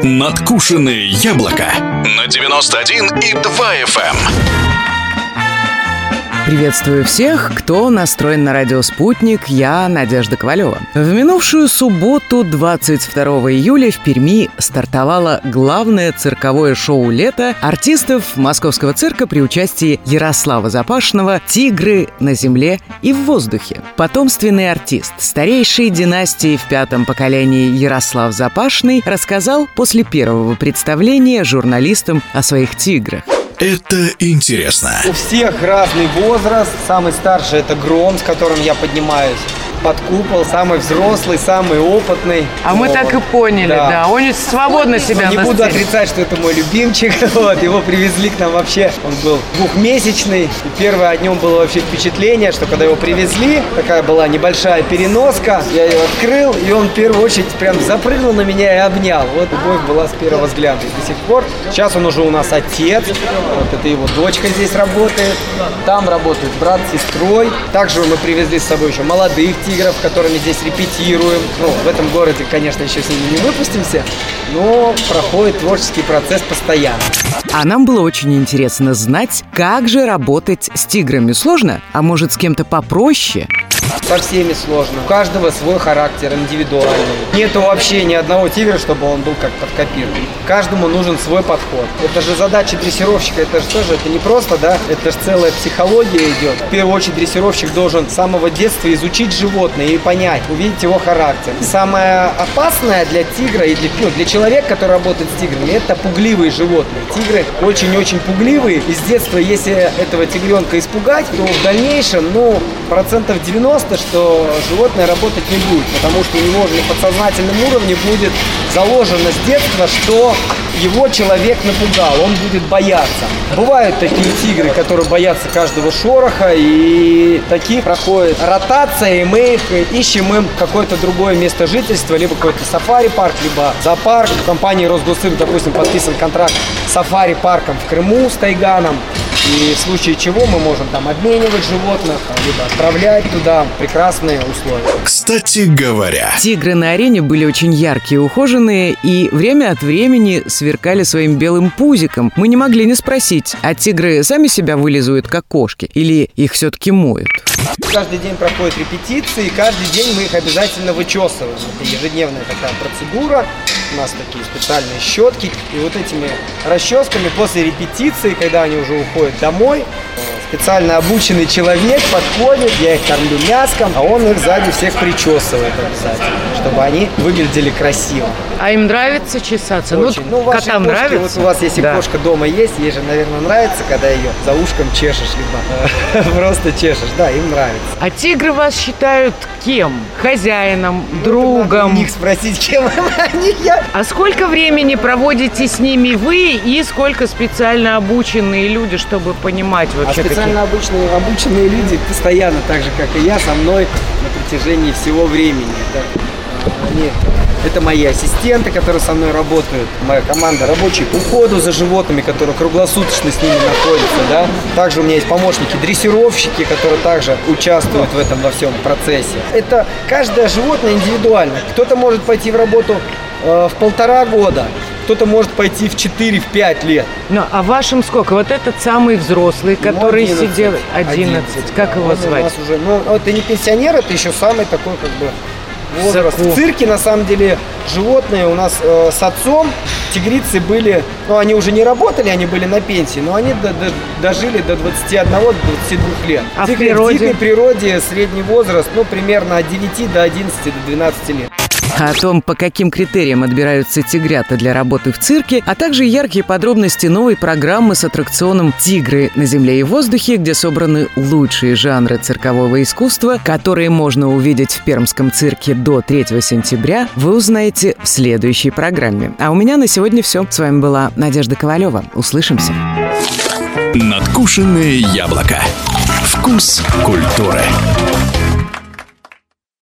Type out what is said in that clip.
Надкушенное яблоко на 91,2 FM. Приветствую всех, кто настроен на радио «Спутник». Я Надежда Ковалева. В минувшую субботу, 22 июля, в Перми стартовало главное цирковое шоу лета артистов Московского цирка при участии Ярослава Запашного «Тигры на земле и в воздухе». Потомственный артист старейшей династии в пятом поколении Ярослав Запашный рассказал после первого представления журналистам о своих тиграх. Это интересно. У всех разный возраст. Самый старший – это Гром, с которым я поднимаюсь под купол. Самый взрослый, самый опытный. А мы так и поняли, да. Он свободно себя Не буду отрицать, что это мой любимчик. Его привезли к нам вообще. Он был двухмесячный. И первое о нем было вообще впечатление, что когда его привезли, такая была небольшая переноска. Я ее открыл, и он в первую очередь прям запрыгнул на меня и обнял. Вот любовь была с первого взгляда. И до сих пор. Сейчас он уже у нас отец. Вот это его дочка здесь работает. Там работает брат с сестрой. Также мы привезли с собой еще молодых тигров, которыми здесь репетируем. В этом городе, конечно, еще с ними не выпустимся, но проходит творческий процесс постоянно. А нам было очень интересно знать, как же работать с тиграми. Сложно? А может, с кем-то попроще? Со всеми сложно. У каждого свой характер, индивидуальный. Нету вообще ни одного тигра, чтобы он был как под копирку. Каждому нужен свой подход. Это же задача дрессировщика, это же тоже, это не просто, да, это же целая психология идет. В первую очередь дрессировщик должен с самого детства изучить животное и понять, увидеть его характер. Самое опасное для тигра и для человека, который работает с тиграми, это пугливые животные. Тигры очень-очень пугливые, и с детства, если этого тигренка испугать, то в дальнейшем, 90%, что животное работать не будет, потому что у него же на подсознательном уровне будет заложено с детства, что его человек напугал, он будет бояться. Бывают такие тигры, которые боятся каждого шороха, и такие проходят ротация, и мы их ищем им какое-то другое место жительства, либо какой-то сафари-парк, либо зоопарк. В компании Росгосцирк, допустим, подписан контракт с сафари-парком в Крыму, с Тайганом. И в случае чего мы можем там обменивать животных, либо отправлять туда. Прекрасные условия. Кстати говоря, тигры на арене были очень яркие, ухоженные и время от времени сверкали своим белым пузиком. Мы не могли не спросить, а тигры сами себя вылизывают, как кошки, или их все-таки моют? Каждый день проходят репетиции, и каждый день мы их обязательно вычесываем. Это ежедневная такая процедура. У нас такие специальные щетки. И вот этими расческами после репетиции, когда они уже уходят домой, специально обученный человек подходит, я их кормлю мяском, а он их сзади всех причесывает обязательно, чтобы они выглядели красиво. А им нравится чесаться? Очень. Котам кошки, нравится? Вот у вас, если кошка дома есть, ей же, наверное, нравится, когда ее за ушком чешешь, либо просто чешешь. Да, им нравится. А тигры вас считают кем? Хозяином, другом? Надо у них спросить, кем они. А сколько времени проводите с ними вы и сколько специально обученные люди, чтобы понимать вообще? Специально обученные люди постоянно, так же, как и я, со мной на протяжении всего времени. Это мои ассистенты, которые со мной работают, моя команда рабочие по уходу за животными, которые круглосуточно с ними находятся, да. Также у меня есть помощники-дрессировщики, которые также участвуют в этом во всем процессе. Это каждое животное индивидуально. Кто-то может пойти в работу в 1,5 года, кто-то может пойти в 4-5 лет. А вашим сколько? Вот этот самый взрослый, который 11, сидел 11. Как его звать? У нас уже, это не пенсионер, это еще самый такой возраст. В цирке, на самом деле, животные у нас с отцом, тигрицы были, они уже не работали, они были на пенсии, но они дожили до 21-22 лет. А в дикой природе средний возраст, примерно от 9 до 11 до 12 лет. О том, по каким критериям отбираются тигрята для работы в цирке, а также яркие подробности новой программы с аттракционом «Тигры на земле и в воздухе», где собраны лучшие жанры циркового искусства, которые можно увидеть в Пермском цирке до 3 сентября, вы узнаете в следующей программе. А у меня на сегодня все. С вами была Надежда Ковалева. Услышимся. Надкушенное яблоко. Вкус культуры.